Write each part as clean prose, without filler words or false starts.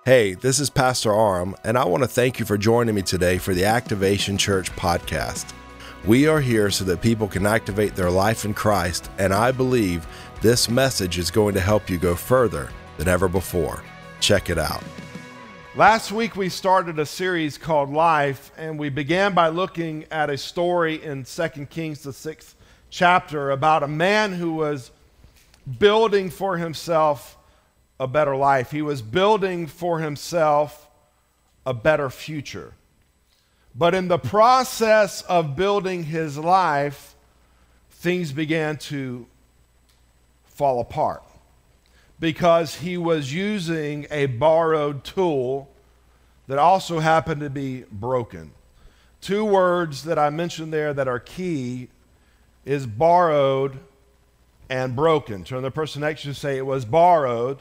Hey, this is Pastor Aram, and I want to thank you for joining me today for the Activation Church podcast. We are here so that people can activate their life in Christ, and I believe this message is going to help you go further than ever before. Check it out. Last week we started a series called Life, and we began by looking at a story in 2 Kings, the 6th chapter, about a man who was building for himself a better life. He was building for himself a better future. But in the process of building his life, things began to fall apart because he was using a borrowed tool that also happened to be broken. Two words that I mentioned there that are key is borrowed and broken. Turn to the person next to you and say, it was borrowed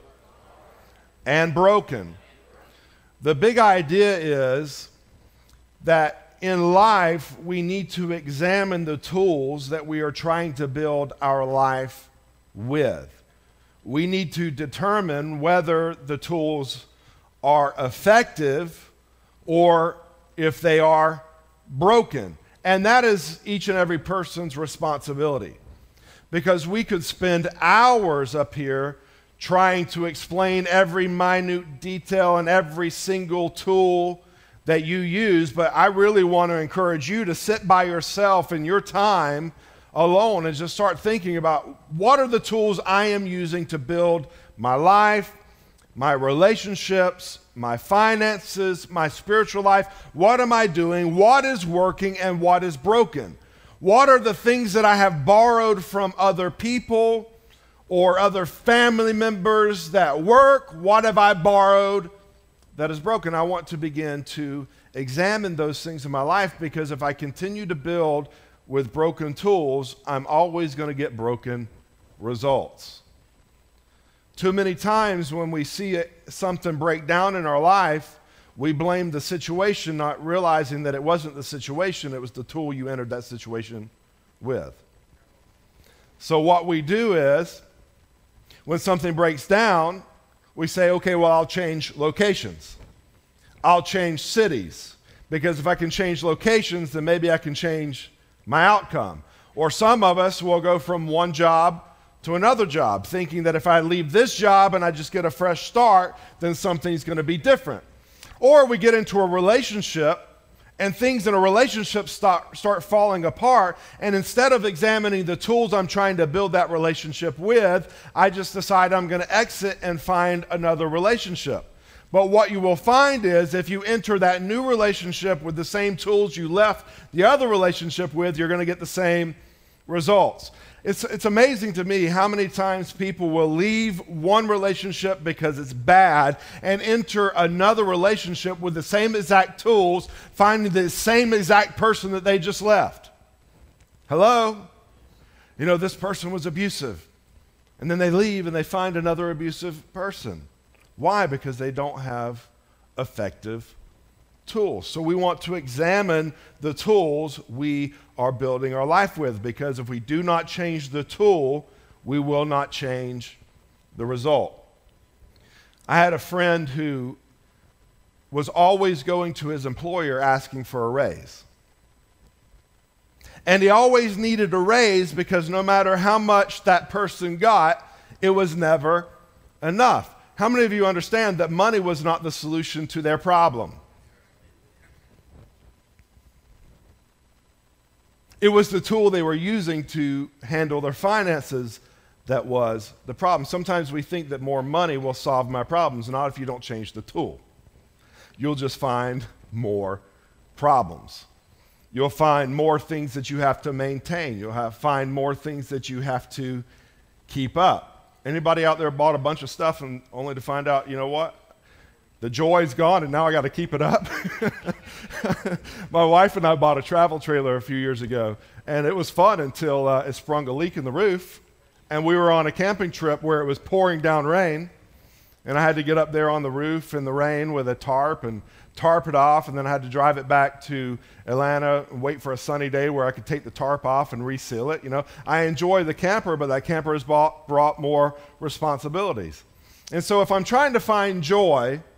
and broken. The big idea is that in life we need to examine the tools that we are trying to build our life with. We need to determine whether the tools are effective or if they are broken. And that is each and every person's responsibility, because we could spend hours up here trying to explain every minute detail and every single tool that you use, but I really want to encourage you to sit by yourself in your time alone and just start thinking about what are the tools I am using to build my life, my relationships, my finances, my spiritual life. What am I doing? What is working and what is broken? What are the things that I have borrowed from other people or other family members that work? What have I borrowed that is broken? I want to begin to examine those things in my life, because if I continue to build with broken tools, I'm always going to get broken results. Too many times when we see something break down in our life, we blame the situation, not realizing that it wasn't the situation, it was the tool you entered that situation with. So what we do is, when something breaks down, we say, okay, well, I'll change locations. I'll change cities, because if I can change locations, then maybe I can change my outcome. Or some of us will go from one job to another job, thinking that if I leave this job and I just get a fresh start, then something's going to be different. Or we get into a relationship and things in a relationship start falling apart, and instead of examining the tools I'm trying to build that relationship with, I just decide I'm going to exit and find another relationship. But what you will find is, if you enter that new relationship with the same tools you left the other relationship with, you're going to get the same results. It's amazing to me how many times people will leave one relationship because it's bad and enter another relationship with the same exact tools, finding the same exact person that they just left. Hello? You know, this person was abusive. And then they leave and they find another abusive person. Why? Because they don't have effective tools. So we want to examine the tools we are building our life with, because if we do not change the tool, we will not change the result. I had a friend who was always going to his employer asking for a raise. And he always needed a raise because no matter how much that person got, it was never enough. How many of you understand that money was not the solution to their problem? It was the tool they were using to handle their finances that was the problem. Sometimes we think that more money will solve my problems. Not if you don't change the tool. You'll just find more problems. You'll find more things that you have to maintain. You'll find more things that you have to keep up. Anybody out there bought a bunch of stuff and only to find out, you know what? The joy's gone, and now I got to keep it up. My wife and I bought a travel trailer a few years ago, and it was fun until it sprung a leak in the roof, and we were on a camping trip where it was pouring down rain, and I had to get up there on the roof in the rain with a tarp and tarp it off, and then I had to drive it back to Atlanta and wait for a sunny day where I could take the tarp off and reseal it. You know, I enjoy the camper, but that camper has brought more responsibilities. And so if I'm trying to find joy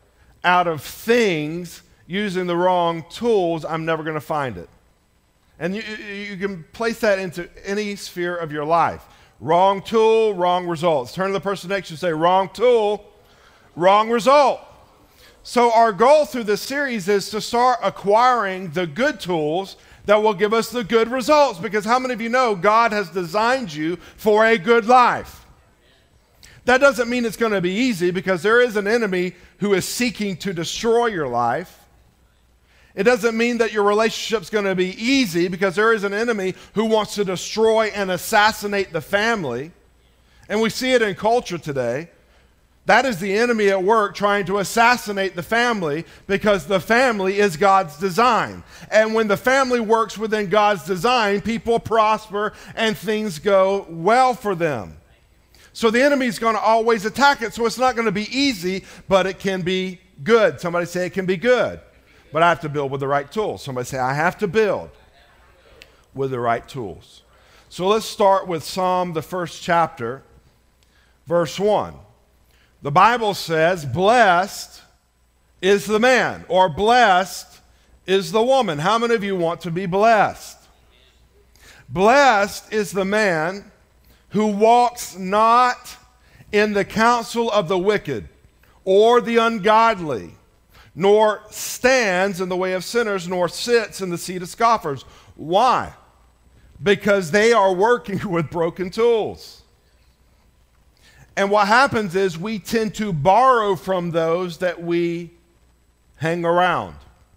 out of things using the wrong tools, I'm never going to find it. And you can place that into any sphere of your life. Wrong tool, wrong results. Turn to the person next to you and say, wrong tool, wrong result. So our goal through this series is to start acquiring the good tools that will give us the good results. Because how many of you know God has designed you for a good life? That doesn't mean it's going to be easy, because there is an enemy who is seeking to destroy your life. It doesn't mean that your relationship's going to be easy, because there is an enemy who wants to destroy and assassinate the family. And we see it in culture today. That is the enemy at work trying to assassinate the family, because the family is God's design. And when the family works within God's design, people prosper and things go well for them. So the enemy's going to always attack it. So it's not going to be easy, but it can be good. Somebody say it can be good. But I have to build with the right tools. Somebody say, I have to build with the right tools. So let's start with Psalm, the first chapter, verse 1. The Bible says, blessed is the man, or blessed is the woman. How many of you want to be blessed? Blessed is the man who walks not in the counsel of the wicked or the ungodly, nor stands in the way of sinners, nor sits in the seat of scoffers. Why? Because they are working with broken tools. And what happens is we tend to borrow from those that we hang around.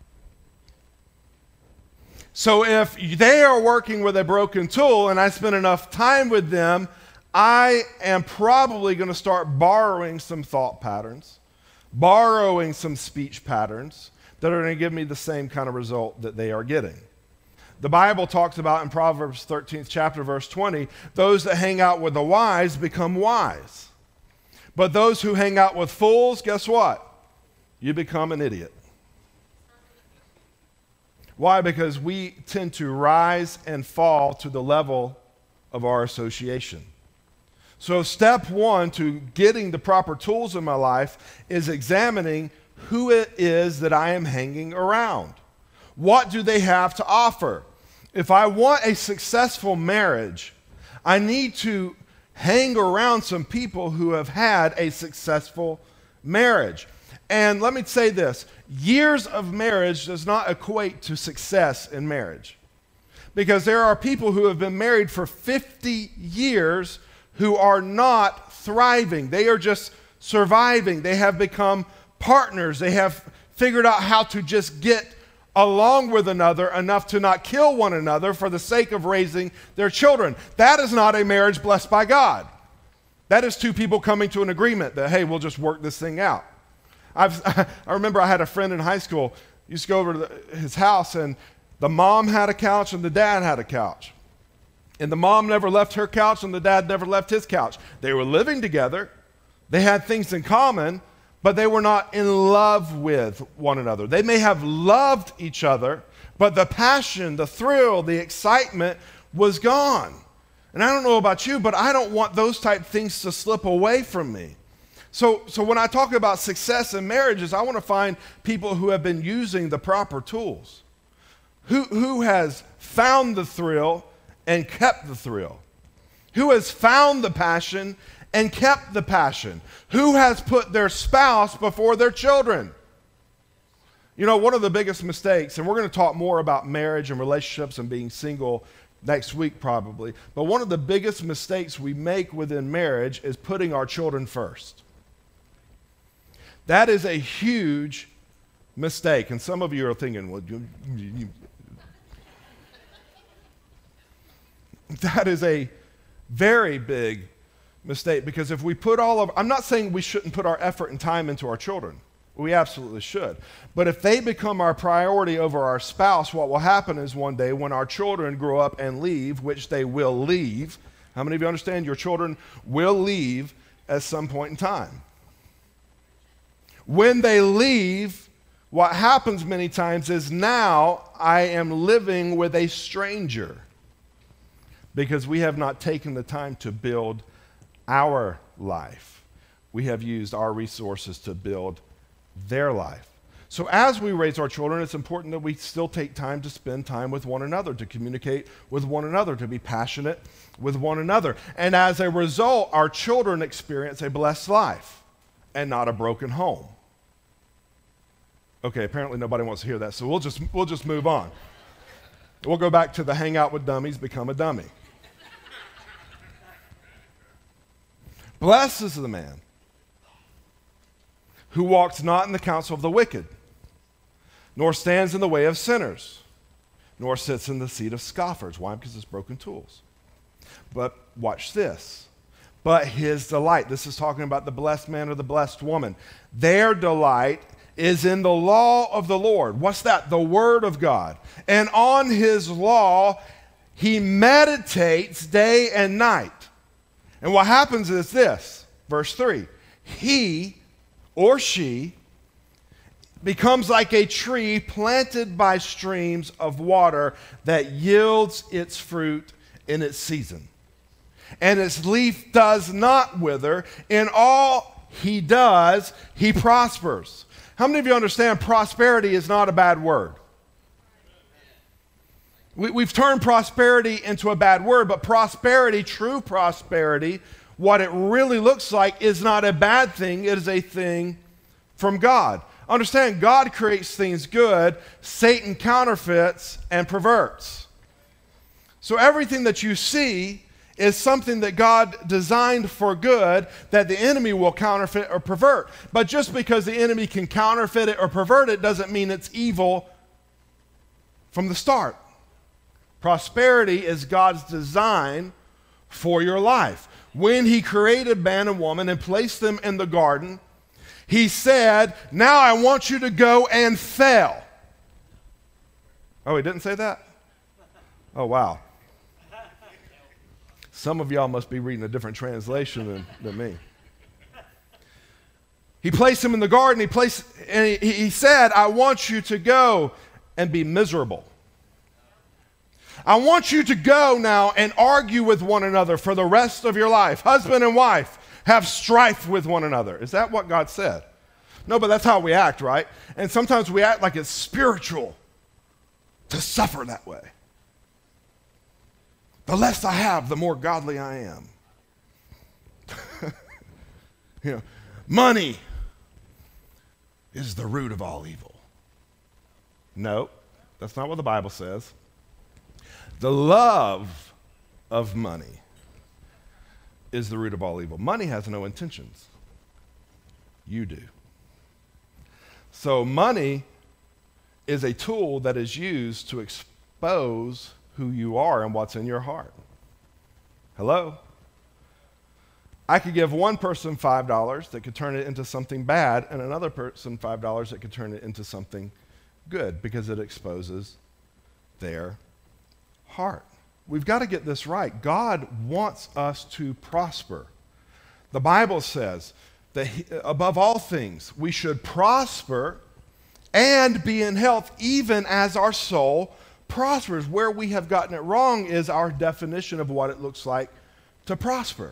So if they are working with a broken tool and I spend enough time with them, I am probably going to start borrowing some thought patterns, borrowing some speech patterns that are going to give me the same kind of result that they are getting. The Bible talks about in Proverbs 13th chapter, verse 20, those that hang out with the wise become wise. But those who hang out with fools, guess what? You become an idiot. Why? Because we tend to rise and fall to the level of our association. So step one to getting the proper tools in my life is examining who it is that I am hanging around. What do they have to offer? If I want a successful marriage, I need to hang around some people who have had a successful marriage. And let me say this, years of marriage does not equate to success in marriage. Because there are people who have been married for 50 years who are not thriving. They are just surviving. They have become partners. They have figured out how to just get along with another enough to not kill one another for the sake of raising their children. That is not a marriage blessed by God. That is two people coming to an agreement that, hey, we'll just work this thing out. I remember I had a friend in high school, used to go over to his house, and the mom had a couch and the dad had a couch. And the mom never left her couch and the dad never left his couch. They were living together. They had things in common, but they were not in love with one another. They may have loved each other, but the passion, the thrill, the excitement was gone. And I don't know about you, but I don't want those type things to slip away from me. So when I talk about success in marriages, I want to find people who have been using the proper tools. Who has found the thrill and kept the thrill? Who has found the passion and kept the passion? Who has put their spouse before their children? You know, one of the biggest mistakes, and we're going to talk more about marriage and relationships and being single next week probably, but one of the biggest mistakes we make within marriage is putting our children first. That is a huge mistake. And some of you are thinking, well, that is a very big mistake, because if we put I'm not saying we shouldn't put our effort and time into our children. We absolutely should. But if they become our priority over our spouse, what will happen is one day when our children grow up and leave, which they will leave, how many of you understand your children will leave at some point in time? When they leave, what happens many times is now I am living with a stranger, because we have not taken the time to build our life. We have used our resources to build their life. So as we raise our children, it's important that we still take time to spend time with one another, to communicate with one another, to be passionate with one another. And as a result, our children experience a blessed life and not a broken home. Okay, apparently nobody wants to hear that, so we'll just move on. We'll go back to the hang out with dummies, become a dummy. Blessed is the man who walks not in the counsel of the wicked, nor stands in the way of sinners, nor sits in the seat of scoffers. Why? Because it's broken tools. But watch this. But his delight, this is talking about the blessed man or the blessed woman, their delight is in the law of the Lord. What's that? The word of God. And on his law, he meditates day and night. And what happens is this, verse 3, he or she becomes like a tree planted by streams of water that yields its fruit in its season. And its leaf does not wither. In all he does, he prospers. How many of you understand prosperity is not a bad word? We've turned prosperity into a bad word, but prosperity, true prosperity, what it really looks like is not a bad thing. It is a thing from God. Understand, God creates things good. Satan counterfeits and perverts. So everything that you see is something that God designed for good that the enemy will counterfeit or pervert. But just because the enemy can counterfeit it or pervert it doesn't mean it's evil from the start. Prosperity is God's design for your life. When he created man and woman and placed them in the garden, he said, now I want you to go and fail. Oh, he didn't say that? Oh, wow. Some of y'all must be reading a different translation than me. He placed him in the garden. He said, I want you to go and be miserable. I want you to go now and argue with one another for the rest of your life. Husband and wife have strife with one another. Is that what God said? No, but that's how we act, right? And sometimes we act like it's spiritual to suffer that way. The less I have, the more godly I am. Money is the root of all evil. No, that's not what the Bible says. The love of money is the root of all evil. Money has no intentions. You do. So money is a tool that is used to expose who you are and what's in your heart. Hello? I could give one person $5 that could turn it into something bad, and another person $5 that could turn it into something good because it exposes their heart. We've got to get this right. God wants us to prosper. The Bible says that above all things, we should prosper and be in health even as our soul prospers. Where we have gotten it wrong is our definition of what it looks like to prosper.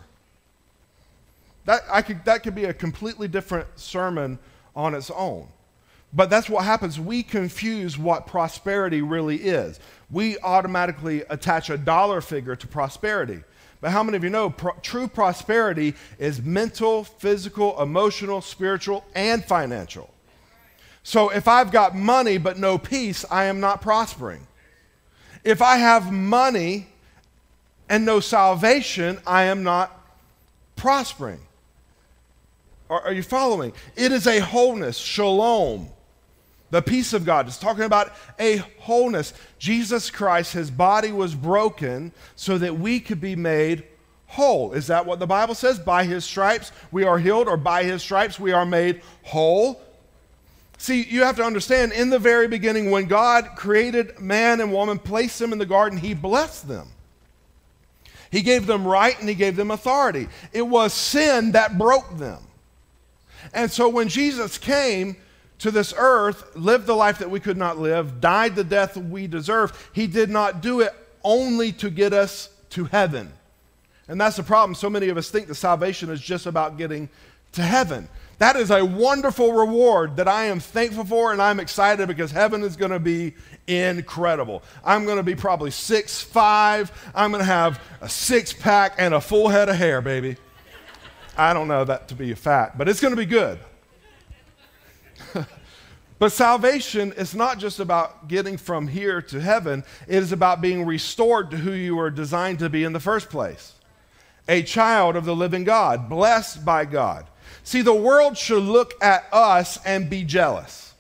That could be a completely different sermon on its own. But that's what happens. We confuse what prosperity really is. We automatically attach a dollar figure to prosperity. But how many of you know true prosperity is mental, physical, emotional, spiritual, and financial? So if I've got money but no peace, I am not prospering. If I have money and no salvation, I am not prospering. Are you following? It is a wholeness, shalom. The peace of God is talking about a wholeness. Jesus Christ, his body was broken so that we could be made whole. Is that what the Bible says? By his stripes we are healed, or by his stripes we are made whole? See, you have to understand, in the very beginning, when God created man and woman, placed them in the garden, he blessed them. He gave them right and he gave them authority. It was sin that broke them. And so when Jesus came to this earth, lived the life that we could not live, died the death we deserved, he did not do it only to get us to heaven. And that's the problem. So many of us think that salvation is just about getting to heaven. That is a wonderful reward that I am thankful for, and I'm excited because heaven is going to be incredible. I'm going to be probably 6'5". I'm going to have a six-pack and a full head of hair, baby. I don't know that to be a fact, but it's going to be good. But salvation is not just about getting from here to heaven. It is about being restored to who you were designed to be in the first place. A child of the living God, blessed by God. See, the world should look at us and be jealous.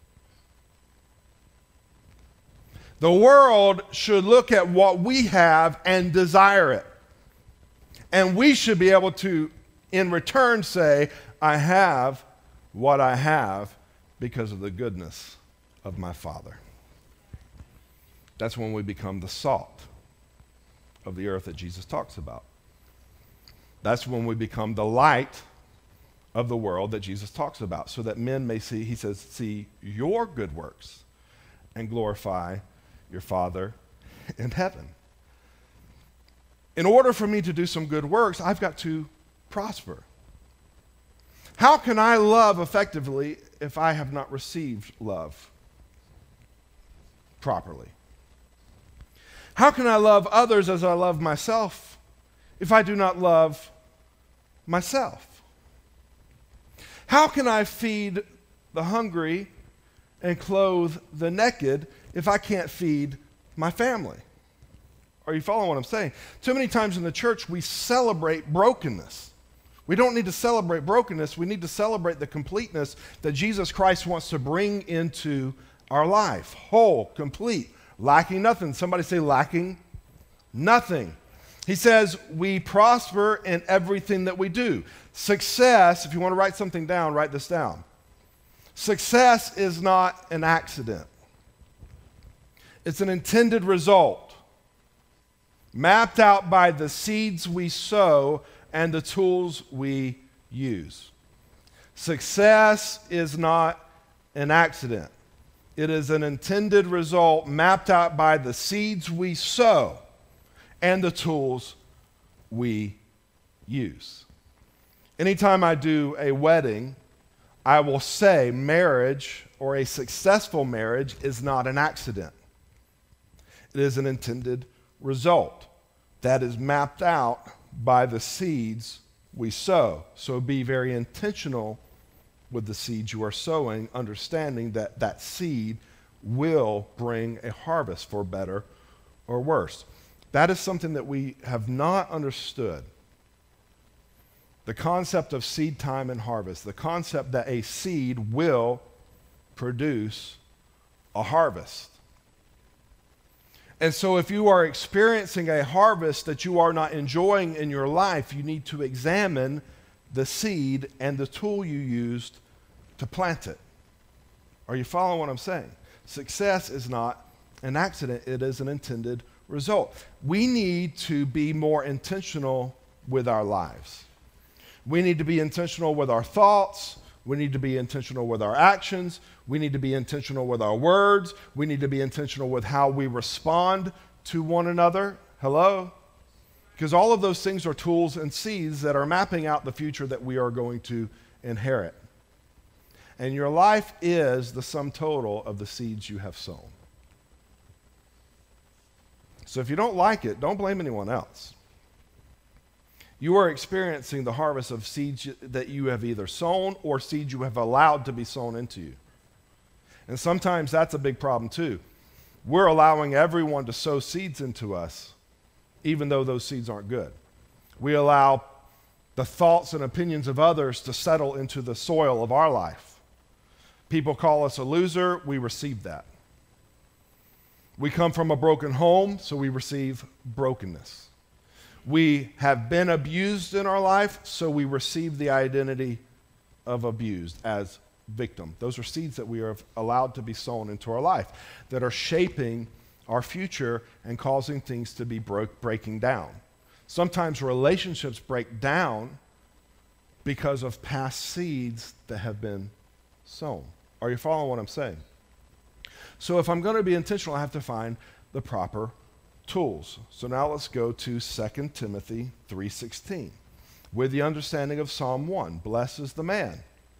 The world should look at what we have and desire it. And we should be able to, in return, say, I have what I have because of the goodness of my Father. That's when we become the salt of the earth that Jesus talks about. That's when we become the light of the world that Jesus talks about, so that men may see, he says, see your good works and glorify your Father in heaven. In order for me to do some good works, I've got to prosper. How can I love effectively if I have not received love properly? How can I love others as I love myself if I do not love myself? How can I feed the hungry and clothe the naked if I can't feed my family? Are you following what I'm saying? Too many times in the church we celebrate brokenness. We don't need to celebrate brokenness. We need to celebrate the completeness that Jesus Christ wants to bring into our life. Whole, complete, lacking nothing. Somebody say lacking nothing. He says we prosper in everything that we do. Success, if you want to write something down, write this down. Success is not an accident. It's an intended result, mapped out by the seeds we sow and the tools we use. Success is not an accident. It is an intended result mapped out by the seeds we sow and the tools we use. Anytime I do a wedding, I will say marriage or a successful marriage is not an accident. It is an intended result that is mapped out by the seeds we sow. So be very intentional with the seeds you are sowing, understanding that that seed will bring a harvest for better or worse. That is something that we have not understood. The concept of seed time and harvest, the concept that a seed will produce a harvest. And so if you are experiencing a harvest that you are not enjoying in your life, you need to examine the seed and the tool you used to plant it. Are you following what I'm saying? Success is not an accident. It is an intended result. We need to be more intentional with our lives. We need to be intentional with our thoughts. We need to be intentional with our actions. We need to be intentional with our words. We need to be intentional with how we respond to one another. Hello? Because all of those things are tools and seeds that are mapping out the future that we are going to inherit. And your life is the sum total of the seeds you have sown. So if you don't like it, don't blame anyone else. You are experiencing the harvest of seeds that you have either sown or seeds you have allowed to be sown into you. And sometimes that's a big problem too. We're allowing everyone to sow seeds into us, even though those seeds aren't good. We allow the thoughts and opinions of others to settle into the soil of our life. People call us a loser, we receive that. We come from a broken home, so we receive brokenness. We have been abused in our life, so we receive the identity of abused as victim. Those are seeds that we are allowed to be sown into our life that are shaping our future and causing things to be breaking down. Sometimes relationships break down because of past seeds that have been sown. Are you following what I'm saying? So if I'm going to be intentional, I have to find the proper tools. So now let's go to 2 Timothy 3:16. With the understanding of Psalm 1, blessed is the man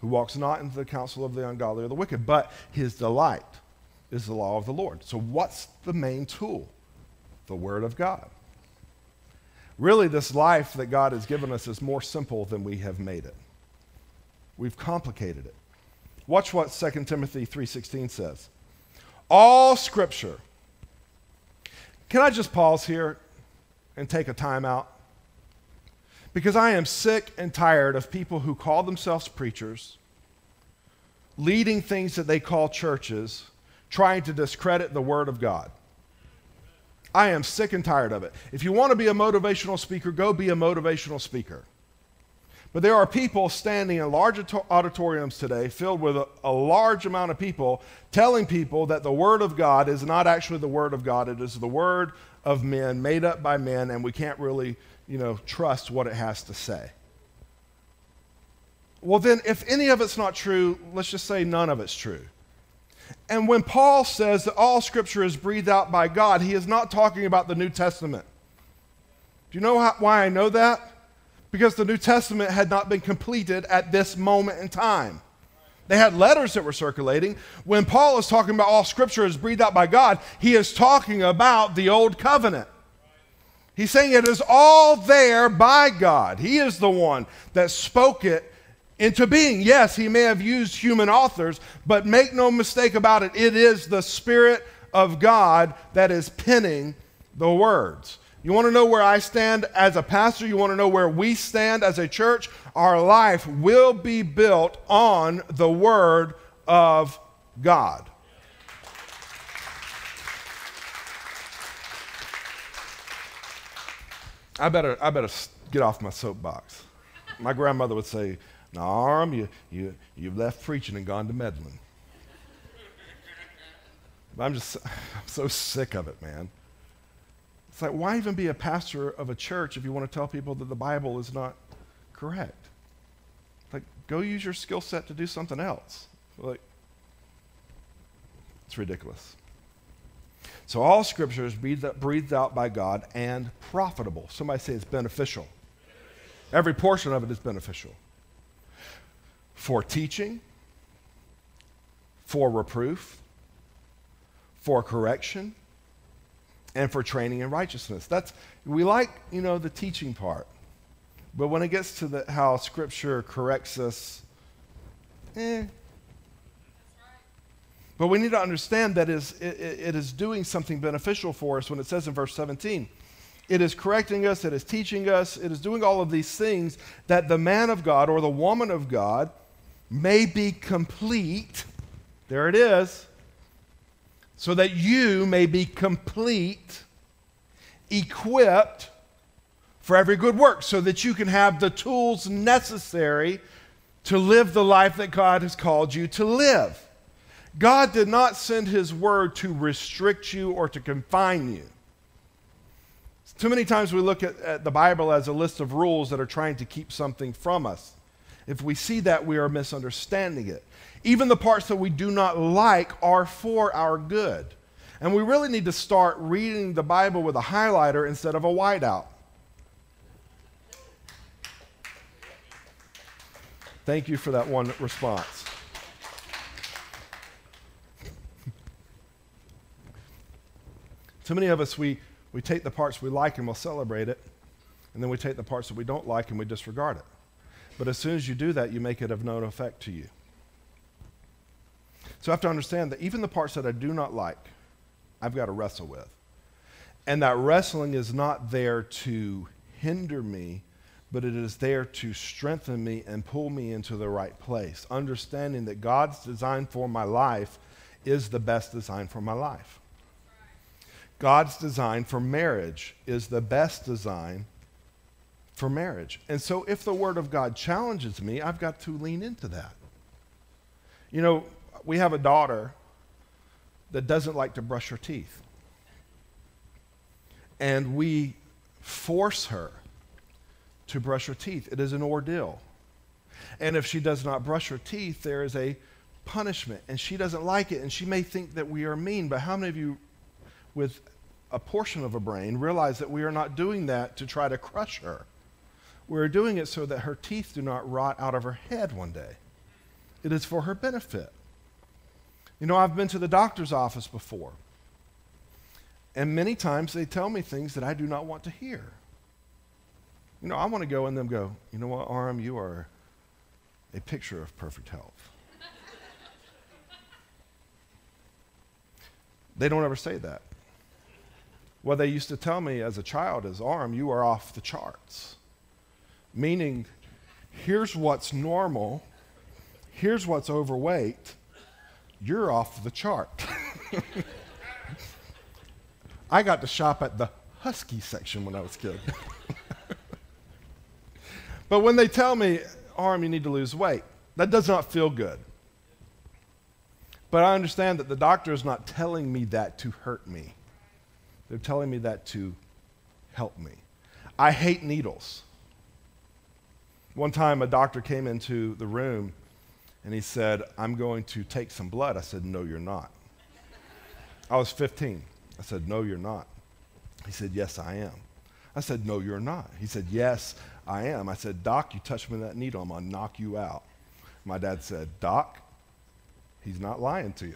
who walks not into the counsel of the ungodly or the wicked, but his delight is the law of the Lord. So what's the main tool? The Word of God. Really, this life that God has given us is more simple than we have made it. We've complicated it. Watch what 2 Timothy 3:16 says. All Scripture. Can I just pause here and take a time out? Because I am sick and tired of people who call themselves preachers, leading things that they call churches, trying to discredit the Word of God. I am sick and tired of it. If you want to be a motivational speaker, go be a motivational speaker. But there are people standing in large auditoriums today filled with a large amount of people telling people that the Word of God is not actually the Word of God. It is the word of men, made up by men, and we can't really, trust what it has to say. Well, then, if any of it's not true, let's just say none of it's true. And when Paul says that all Scripture is breathed out by God, he is not talking about the New Testament. Do you know why I know that? Because the New Testament had not been completed at this moment in time. They had letters that were circulating. When Paul is talking about all Scripture is breathed out by God, he is talking about the Old Covenant. He's saying it is all there by God. He is the one that spoke it into being. Yes, he may have used human authors, but make no mistake about it, it is the Spirit of God that is penning the words. You want to know where I stand as a pastor? You want to know where we stand as a church? Our life will be built on the Word of God. I better get off my soapbox. My grandmother would say, "No, Aram, you've left preaching and gone to meddling." But I'm so sick of it, man. It's like, why even be a pastor of a church if you want to tell people that the Bible is not correct? Like, go use your skill set to do something else. Like, it's ridiculous. So all Scripture is breathed out by God and profitable. Somebody say it's beneficial. Every portion of it is beneficial. For teaching, for reproof, for correction, and for training in righteousness. We like, the teaching part. But when it gets to how Scripture corrects us, But we need to understand that it is doing something beneficial for us when it says in verse 17, it is correcting us, it is teaching us, it is doing all of these things that the man of God or the woman of God may be complete. There it is. So that you may be complete, equipped for every good work, so that you can have the tools necessary to live the life that God has called you to live. God did not send His Word to restrict you or to confine you. Too many times we look at the Bible as a list of rules that are trying to keep something from us. If we see that, we are misunderstanding it. Even the parts that we do not like are for our good. And we really need to start reading the Bible with a highlighter instead of a whiteout. Thank you for that one response. Too many of us, we take the parts we like and we'll celebrate it, and then we take the parts that we don't like and we disregard it. But as soon as you do that, you make it of no effect to you. So I have to understand that even the parts that I do not like, I've got to wrestle with. And that wrestling is not there to hinder me, but it is there to strengthen me and pull me into the right place, understanding that God's design for my life is the best design for my life. God's design for marriage is the best design for marriage. And so if the Word of God challenges me, I've got to lean into that. We have a daughter that doesn't like to brush her teeth. And we force her to brush her teeth. It is an ordeal. And if she does not brush her teeth, there is a punishment. And she doesn't like it. And she may think that we are mean. But how many of you with a portion of a brain realize that we are not doing that to try to crush her? We're doing it so that her teeth do not rot out of her head one day. It is for her benefit. You know, I've been to the doctor's office before, and many times they tell me things that I do not want to hear. You know, I want to go in them go, you know what, Aram, you are a picture of perfect health. They don't ever say that. What they used to tell me as a child is, Aram, you are off the charts. Meaning, here's what's normal, here's what's overweight, you're off the chart. I got to shop at the Husky section when I was a kid. But when they tell me, Aram, you need to lose weight, that does not feel good. But I understand that the doctor is not telling me that to hurt me. They're telling me that to help me. I hate needles. One time a doctor came into the room and he said, I'm going to take some blood. I said, no, you're not. I was 15. I said, no, you're not. He said, yes, I am. I said, no, you're not. He said, yes, I am. I said, Doc, you touch me with that needle, I'm going to knock you out. My dad said, Doc, he's not lying to you.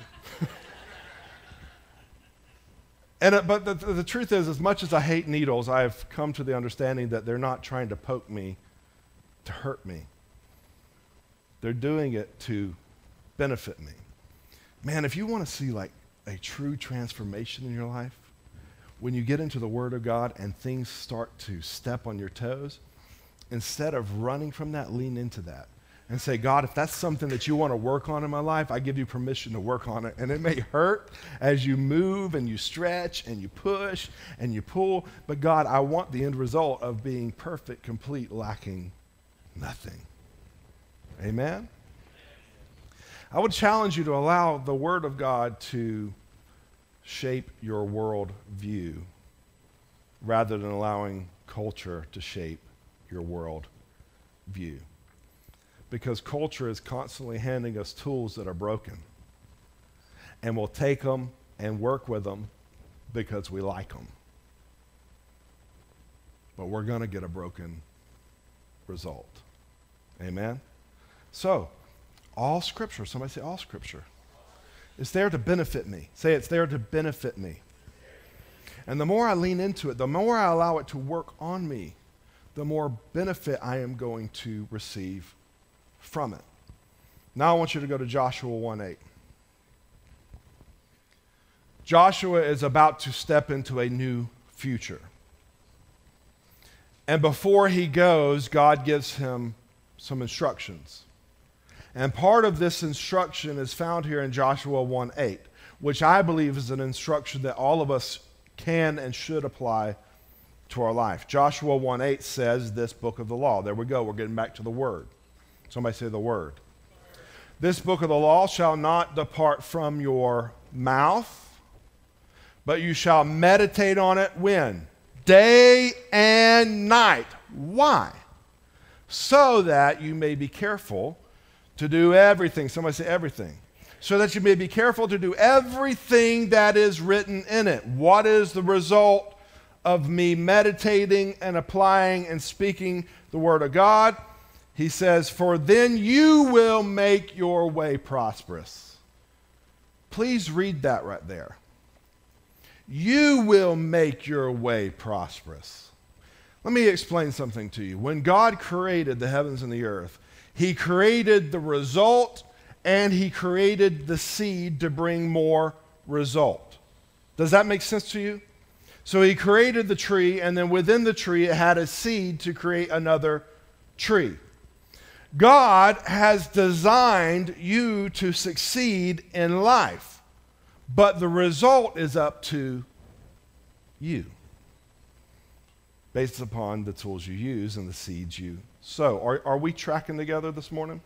But the truth is, as much as I hate needles, I've come to the understanding that they're not trying to poke me to hurt me. They're doing it to benefit me. Man, if you want to see like a true transformation in your life, when you get into the Word of God and things start to step on your toes, instead of running from that, lean into that and say, God, if that's something that you want to work on in my life, I give you permission to work on it. And it may hurt as you move and you stretch and you push and you pull, but God, I want the end result of being perfect, complete, lacking nothing. Amen? I would challenge you to allow the Word of God to shape your world view rather than allowing culture to shape your world view. Because culture is constantly handing us tools that are broken. And we'll take them and work with them because we like them. But we're going to get a broken result. Amen? So, all Scripture, somebody say all Scripture. It's there to benefit me. Say it's there to benefit me. And the more I lean into it, the more I allow it to work on me, the more benefit I am going to receive from it. Now I want you to go to Joshua 1:8. Joshua is about to step into a new future. And before he goes, God gives him some instructions. And part of this instruction is found here in Joshua 1:8, which I believe is an instruction that all of us can and should apply to our life. Joshua 1:8 says this book of the law. There we go. We're getting back to the Word. Somebody say the Word. This book of the law shall not depart from your mouth, but you shall meditate on it when? Day and night. Why? So that you may be careful to do everything. Somebody say everything. So that you may be careful to do everything that is written in it. What is the result of me meditating and applying and speaking the Word of God? He says, for then you will make your way prosperous. Please read that right there. You will make your way prosperous. Let me explain something to you. When God created the heavens and the earth, He created the result and He created the seed to bring more result. Does that make sense to you? So He created the tree, and then within the tree it had a seed to create another tree. God has designed you to succeed in life, but the result is up to you, based upon the tools you use and the seeds you sow. Are we tracking together this morning?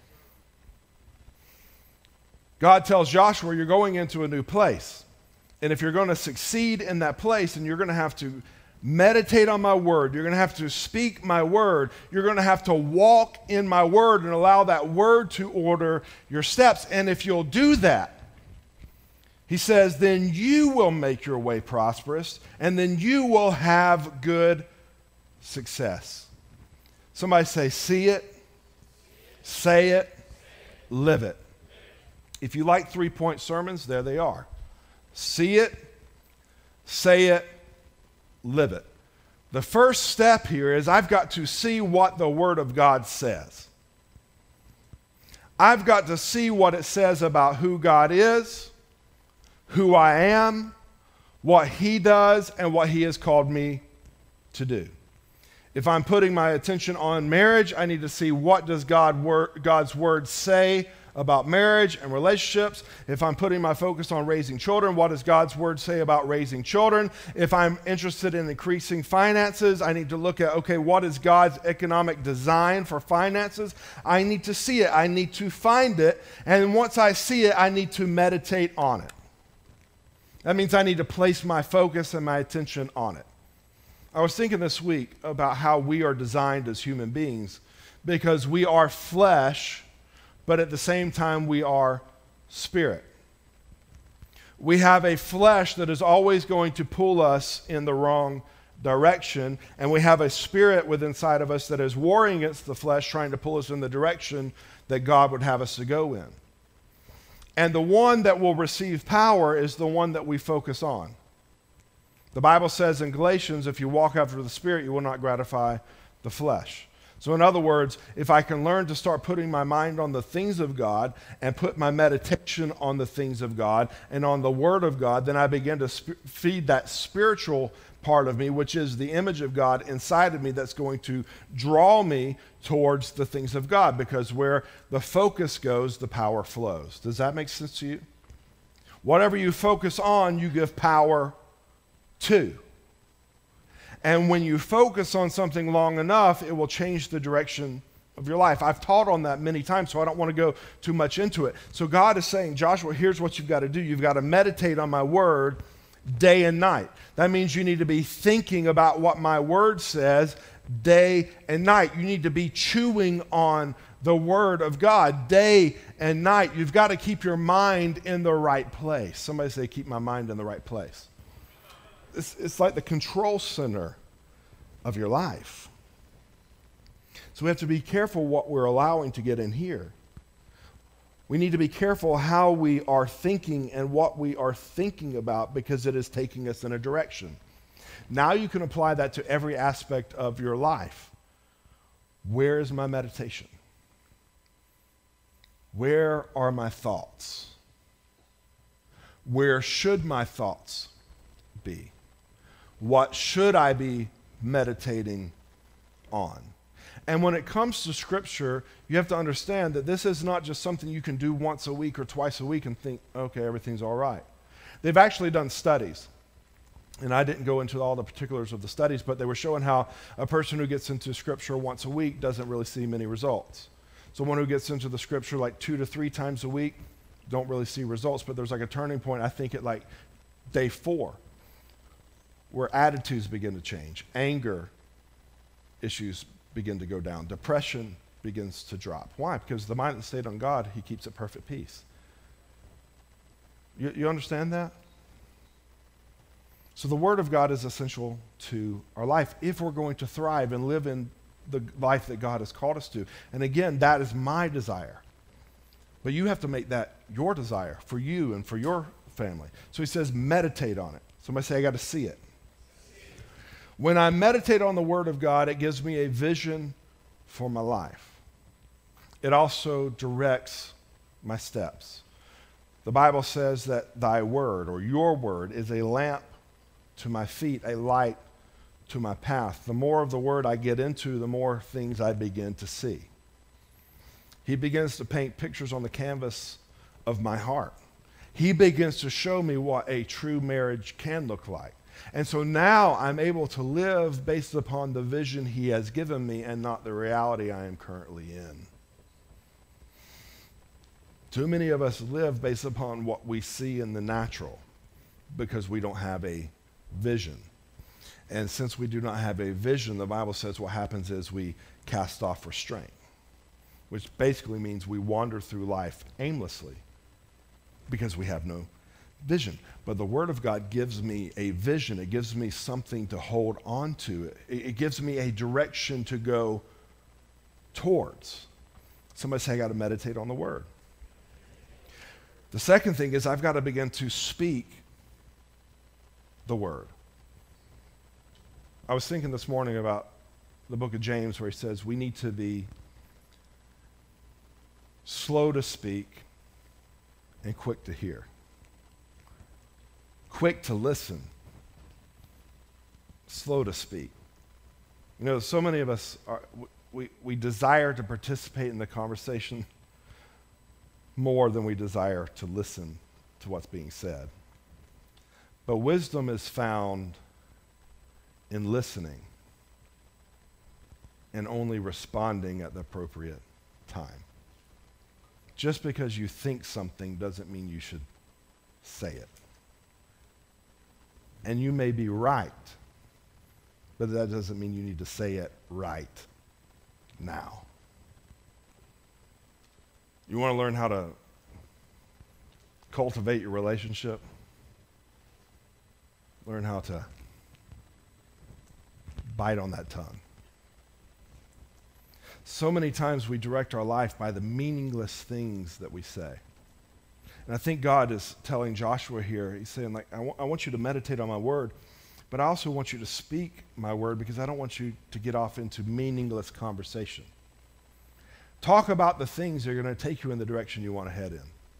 God tells Joshua, you're going into a new place. And if you're going to succeed in that place, and you're going to have to meditate on my word, you're going to have to speak my word, you're going to have to walk in my word and allow that word to order your steps. And if you'll do that, he says, then you will make your way prosperous, and then you will have good success. Somebody say, see it, say it, live it. If you like 3-point sermons, there they are. See it, say it, live it. The first step here is I've got to see what the Word of God says. I've got to see what it says about who God is, who I am, what He does, and what He has called me to do. If I'm putting my attention on marriage, I need to see what does God's Word say about marriage and relationships. If I'm putting my focus on raising children, what does God's Word say about raising children? If I'm interested in increasing finances, I need to look at, okay, what is God's economic design for finances? I need to see it. I need to find it. And once I see it, I need to meditate on it. That means I need to place my focus and my attention on it. I was thinking this week about how we are designed as human beings, because we are flesh, but at the same time we are spirit. We have a flesh that is always going to pull us in the wrong direction, and we have a spirit within inside of us that is warring against the flesh, trying to pull us in the direction that God would have us to go in. And the one that will receive power is the one that we focus on. The Bible says in Galatians, if you walk after the Spirit, you will not gratify the flesh. So in other words, if I can learn to start putting my mind on the things of God and put my meditation on the things of God and on the Word of God, then I begin to feed that spiritual part of me, which is the image of God inside of me, that's going to draw me towards the things of God, because where the focus goes, the power flows. Does that make sense to you? Whatever you focus on, you give power to. And when you focus on something long enough, it will change the direction of your life. I've taught on that many times, so I don't want to go too much into it. So God is saying, Joshua, here's what you've got to do. You've got to meditate on my word day and night. That means you need to be thinking about what my word says day and night. You need to be chewing on the word of God day and night. You've got to keep your mind in the right place. Somebody say, keep my mind in the right place. It's like the control center of your life. So we have to be careful what we're allowing to get in here. We need to be careful how we are thinking and what we are thinking about, because it is taking us in a direction. Now you can apply that to every aspect of your life. Where is my meditation? Where are my thoughts? Where should my thoughts be? What should I be meditating on? And when it comes to Scripture, you have to understand that this is not just something you can do once a week or twice a week and think, okay, everything's all right. They've actually done studies. And I didn't go into all the particulars of the studies, but they were showing how a person who gets into Scripture once a week doesn't really see many results. Someone who gets into the Scripture like 2 to 3 times a week don't really see results. But there's like a turning point, I think, at like day 4, where attitudes begin to change. Anger issues begin to go down. Depression begins to drop. Why? Because the mind that stayed on God, He keeps at perfect peace. You understand that? So the Word of God is essential to our life if we're going to thrive and live in the life that God has called us to. And again, that is my desire. But you have to make that your desire for you and for your family. So He says, meditate on it. Somebody say, I got to see it. When I meditate on the Word of God, it gives me a vision for my life. It also directs my steps. The Bible says that thy word, or your word, is a lamp to my feet, a light to my path. The more of the word I get into, the more things I begin to see. He begins to paint pictures on the canvas of my heart. He begins to show me what a true marriage can look like. And so now I'm able to live based upon the vision He has given me and not the reality I am currently in. Too many of us live based upon what we see in the natural because we don't have a vision. And since we do not have a vision, the Bible says what happens is we cast off restraint, which basically means we wander through life aimlessly because we have no vision. But the Word of God gives me a vision. It gives me something to hold on to. It gives me a direction to go towards. Somebody say, I got to meditate on the Word. The second thing is I've got to begin to speak the word. I was thinking this morning about the book of James where he says we need to be slow to speak and quick to hear. Quick to listen, slow to speak. You know, so many of us we desire to participate in the conversation more than we desire to listen to what's being said. But wisdom is found in listening and only responding at the appropriate time. Just because you think something doesn't mean you should say it. And you may be right, but that doesn't mean you need to say it right now. You want to learn how to cultivate your relationship? Learn how to bite on that tongue. So many times we direct our life by the meaningless things that we say. And I think God is telling Joshua here, he's saying, like, I want you to meditate on my word, but I also want you to speak my word because I don't want you to get off into meaningless conversation. Talk about the things that are going to take you in the direction you want to head in.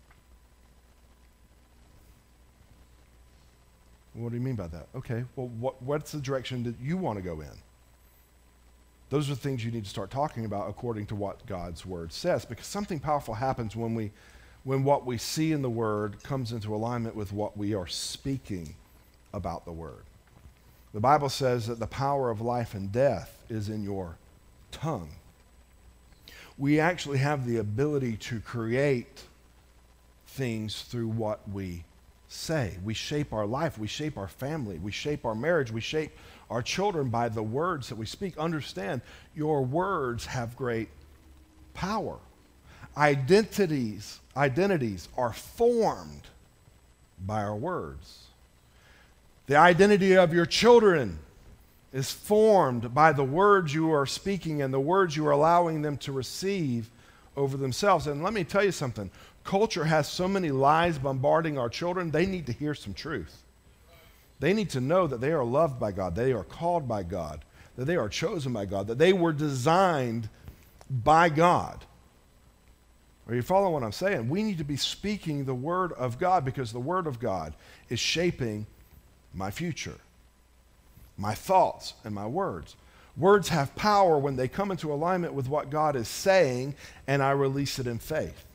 What do you mean by that? Okay, well, what's the direction that you want to go in? Those are things you need to start talking about according to what God's word says, because something powerful happens when what we see in the word comes into alignment with what we are speaking about the word. The Bible says that the power of life and death is in your tongue. We actually have the ability to create things through what we say. We shape our life, we shape our family, we shape our marriage, we shape our children by the words that we speak. Understand, your words have great power. Identities are formed by our words. The identity of your children is formed by the words you are speaking and the words you are allowing them to receive over themselves. And let me tell you something. Culture has so many lies bombarding our children, they need to hear some truth. They need to know that they are loved by God, they are called by God, that they are chosen by God, that they were designed by God. Are you following what I'm saying? We need to be speaking the word of God because the word of God is shaping my future, my thoughts, and my words. Words have power when they come into alignment with what God is saying, and I release it in faith.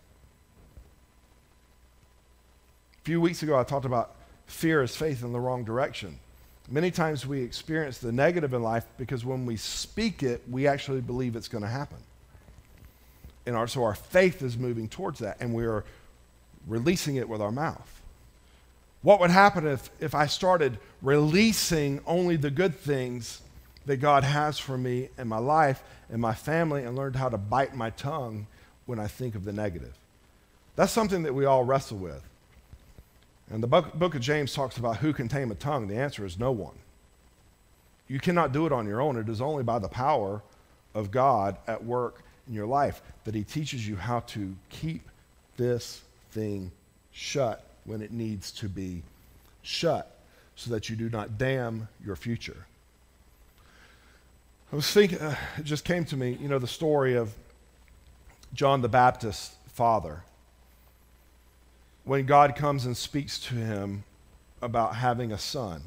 A few weeks ago, I talked about fear is faith in the wrong direction. Many times we experience the negative in life because when we speak it, we actually believe it's going to happen. And so our faith is moving towards that, and we are releasing it with our mouth. What would happen if I started releasing only the good things that God has for me in my life and my family and learned how to bite my tongue when I think of the negative? That's something that we all wrestle with. And the book of James talks about who can tame a tongue. The answer is no one. You cannot do it on your own. It is only by the power of God at work in your life that he teaches you how to keep this thing shut when it needs to be shut so that you do not damn your future. I was thinking, it just came to me, the story of John the Baptist's father. When God comes and speaks to him about having a son,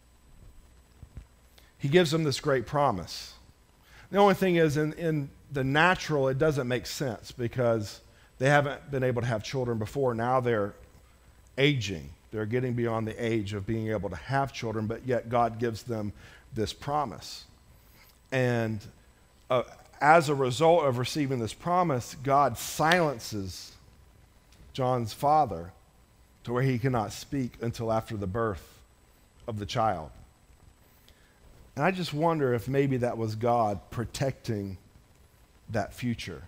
he gives him this great promise. The only thing is, in the natural, it doesn't make sense because they haven't been able to have children before. Now they're aging. They're getting beyond the age of being able to have children, but yet God gives them this promise. And as a result of receiving this promise, God silences John's father to where he cannot speak until after the birth of the child. And I just wonder if maybe that was God protecting that future.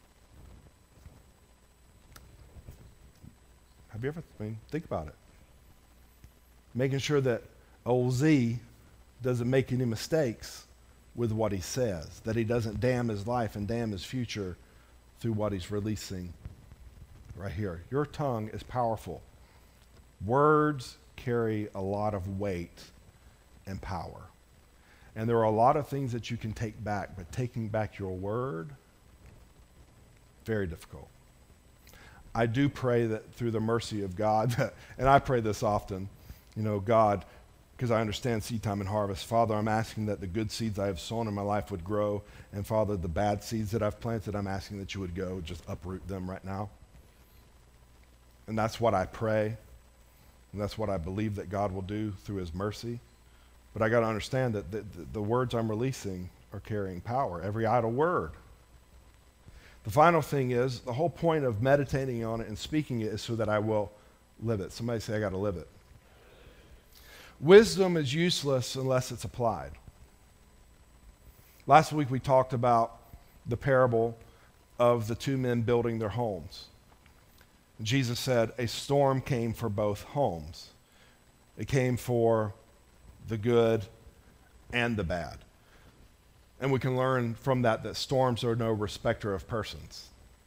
Have you ever, think about it. Making sure that old Z doesn't make any mistakes with what he says, that he doesn't damn his life and damn his future through what he's releasing right here. Your tongue is powerful. Words carry a lot of weight and power. And there are a lot of things that you can take back, but taking back your word, very difficult. I do pray that through the mercy of God, and I pray this often, God, because I understand seed time and harvest. Father, I'm asking that the good seeds I have sown in my life would grow, and Father, the bad seeds that I've planted, I'm asking that you would go, just uproot them right now. And that's what I pray, and that's what I believe that God will do through his mercy. But I got to understand that the words I'm releasing are carrying power, every idle word. The final thing is, the whole point of meditating on it and speaking it is so that I will live it. Somebody say, I got to live it. Wisdom is useless unless it's applied. Last week we talked about the parable of the two men building their homes. Jesus said a storm came for both homes. It came for the good and the bad. And we can learn from that storms are no respecter of persons.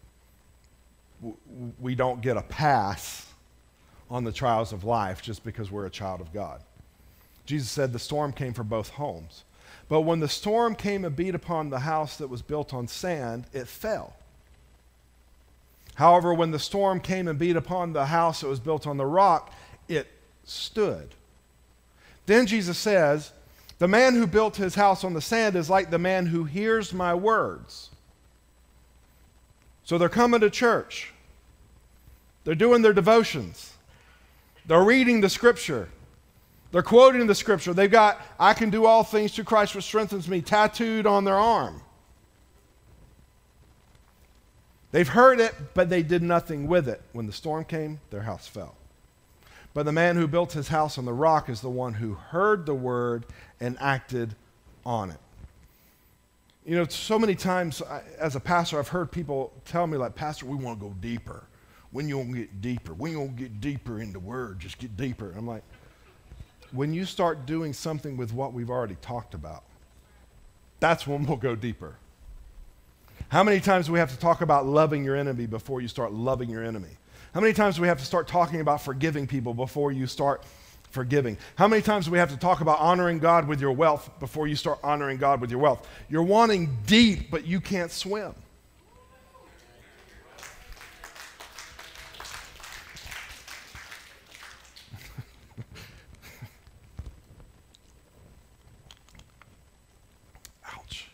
We don't get a pass on the trials of life just because we're a child of God. Jesus said the storm came for both homes. But when the storm came and beat upon the house that was built on sand, it fell. However, when the storm came and beat upon the house that was built on the rock, it stood. Then Jesus says, the man who built his house on the sand is like the man who hears my words. So they're coming to church. They're doing their devotions. They're reading the scripture. They're quoting the scripture. They've got, I can do all things through Christ which strengthens me, tattooed on their arm. They've heard it, but they did nothing with it. When the storm came, their house fell. But the man who built his house on the rock is the one who heard the word and acted on it. So many times as a pastor, I've heard people tell me, like, Pastor, we want to go deeper. When you going to get deeper? When you going to get deeper in the word? Just get deeper. And I'm like, when you start doing something with what we've already talked about, that's when we'll go deeper. How many times do we have to talk about loving your enemy before you start loving your enemy? How many times do we have to start talking about forgiving people before you start forgiving? How many times do we have to talk about honoring God with your wealth before you start honoring God with your wealth? You're wanting deep, but you can't swim. Ouch.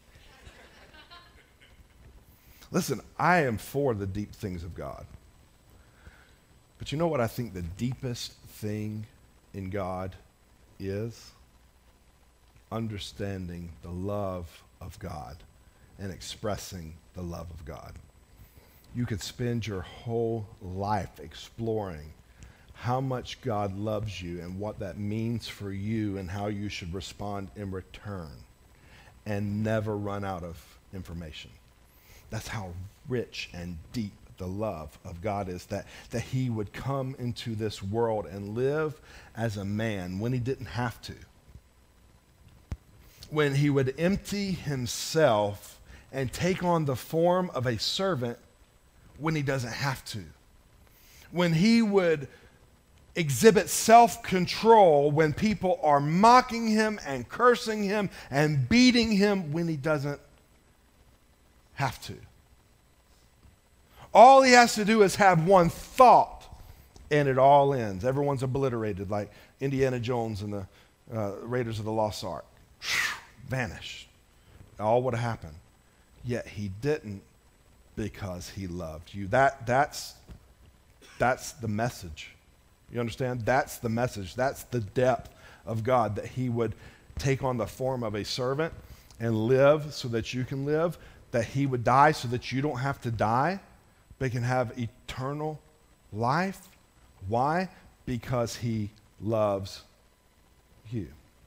Listen, I am for the deep things of God. But you know what I think the deepest thing in God is? Understanding the love of God and expressing the love of God. You could spend your whole life exploring how much God loves you and what that means for you and how you should respond in return and never run out of information. That's how rich and deep the love of God is, that he would come into this world and live as a man when he didn't have to. When he would empty himself and take on the form of a servant when he doesn't have to. When he would exhibit self-control when people are mocking him and cursing him and beating him when he doesn't have to. All he has to do is have one thought, and it all ends. Everyone's obliterated, like Indiana Jones and the Raiders of the Lost Ark. Vanished. All would have happened. Yet he didn't, because he loved you. That's the message. You understand? That's the message. That's the depth of God, that he would take on the form of a servant and live so that you can live, that he would die so that you don't have to die, but can have eternal life. Why? Because he loves you.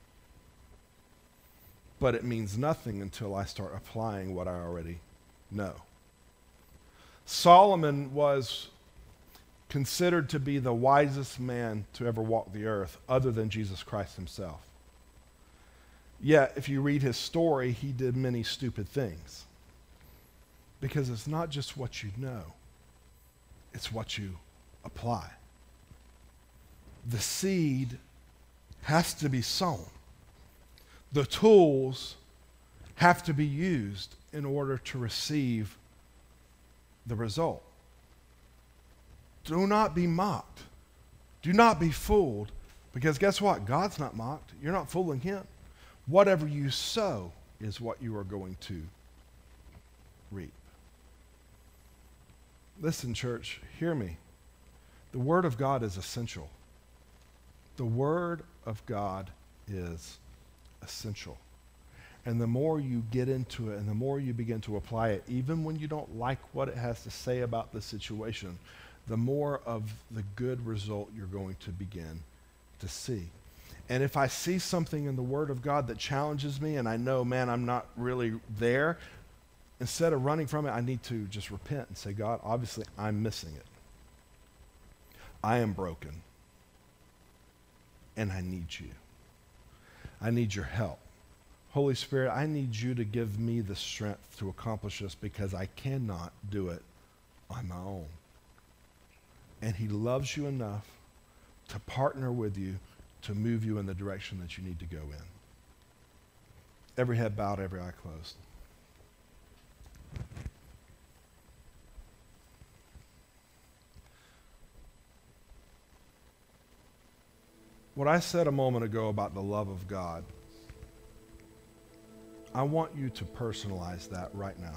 But it means nothing until I start applying what I already know. Solomon was considered to be the wisest man to ever walk the earth, other than Jesus Christ himself. Yet, if you read his story, he did many stupid things. Because it's not just what you know. It's what you apply. The seed has to be sown. The tools have to be used in order to receive the result. Do not be mocked. Do not be fooled, because guess what? God's not mocked. You're not fooling him. Whatever you sow is what you are going to reap. Listen, church, hear me. The Word of God is essential. The Word of God is essential. And the more you get into it and the more you begin to apply it, even when you don't like what it has to say about the situation, the more of the good result you're going to begin to see. And if I see something in the Word of God that challenges me and I know, man, I'm not really there, instead of running from it, I need to just repent and say, God, obviously I'm missing it. I am broken. And I need you. I need your help. Holy Spirit, I need you to give me the strength to accomplish this because I cannot do it on my own. And he loves you enough to partner with you to move you in the direction that you need to go in. Every head bowed, every eye closed. What I said a moment ago about the love of God, I want you to personalize that right now.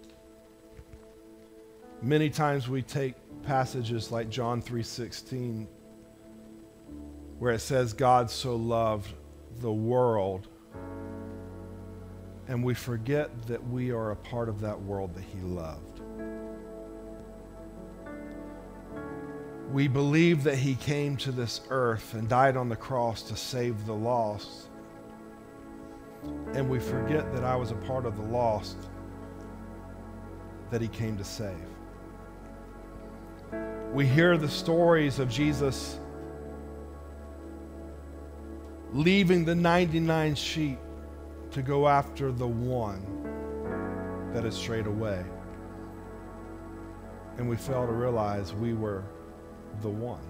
Many times we take passages like John 3:16, where it says God so loved the world, and we forget that we are a part of that world that he loved. We believe that he came to this earth and died on the cross to save the lost. And we forget that I was a part of the lost that he came to save. We hear the stories of Jesus leaving the 99 sheep to go after the one that had strayed away. And we fail to realize we were the one.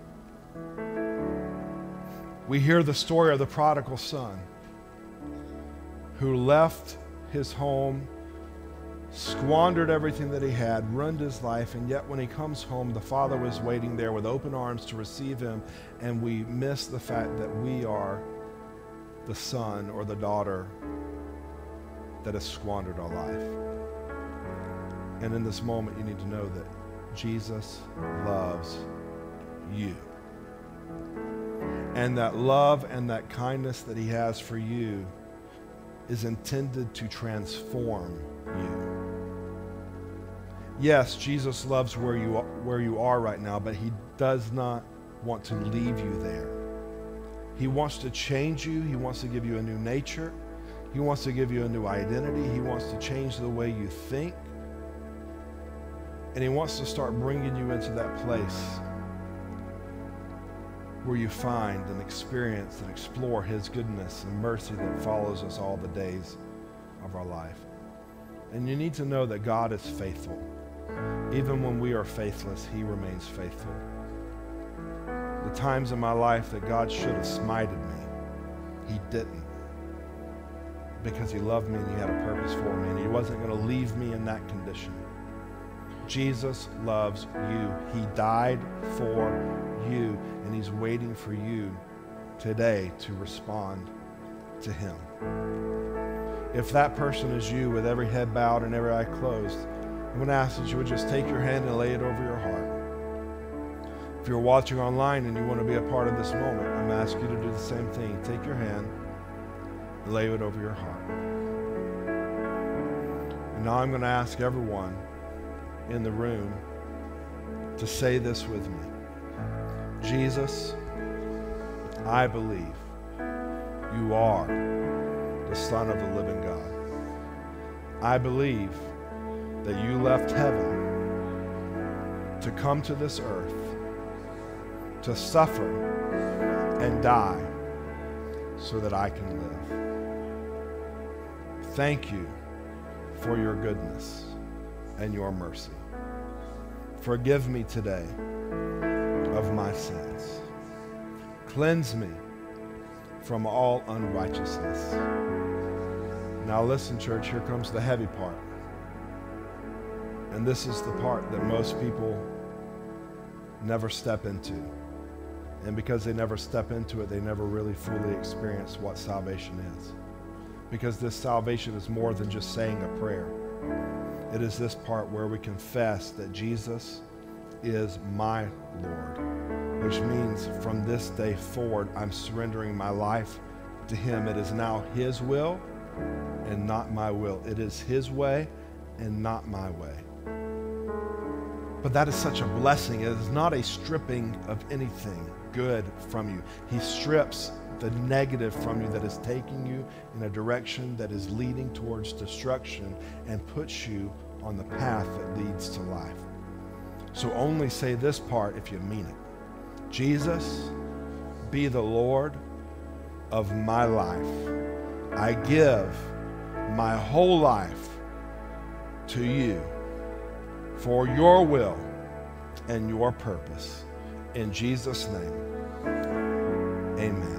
We hear the story of the prodigal son who left his home, squandered everything that he had, ruined his life, and yet when he comes home, the father was waiting there with open arms to receive him, and we miss the fact that we are the son or the daughter that has squandered our life. And in this moment, you need to know that Jesus loves you. And that love and that kindness that he has for you is intended to transform you. Yes, Jesus loves where you are right now, but he does not want to leave you there. He wants to change you. He wants to give you a new nature. He wants to give you a new identity. He wants to change the way you think. And he wants to start bringing you into that place where you find and experience and explore his goodness and mercy that follows us all the days of our life. And you need to know that God is faithful. Even when we are faithless, he remains faithful. The times in my life that God should have smited me, he didn't. Because he loved me and he had a purpose for me, and he wasn't going to leave me in that condition. Jesus loves you. He died for you, and he's waiting for you today to respond to him. If that person is you, with every head bowed and every eye closed, I'm going to ask that you would just take your hand and lay it over your heart. If you're watching online and you want to be a part of this moment, I'm asking you to do the same thing. Take your hand and lay it over your heart. And now I'm going to ask everyone in the room to say this with me. Jesus, I believe you are the Son of the living God. I believe that you left heaven to come to this earth, to suffer and die so that I can live. Thank you for your goodness and your mercy. Forgive me today of my sins. Cleanse me from all unrighteousness. Now listen, church, here comes the heavy part. And this is the part that most people never step into. And because they never step into it, they never really fully experience what salvation is. Because this salvation is more than just saying a prayer. It is this part where we confess that Jesus is my Lord, which means from this day forward, I'm surrendering my life to him. It is now his will and not my will. It is his way and not my way. But that is such a blessing. It is not a stripping of anything good from you. He strips the negative from you that is taking you in a direction that is leading towards destruction and puts you on the path that leads to life. So only say this part if you mean it. Jesus, be the Lord of my life. I give my whole life to you for your will and your purpose. In Jesus' name, amen.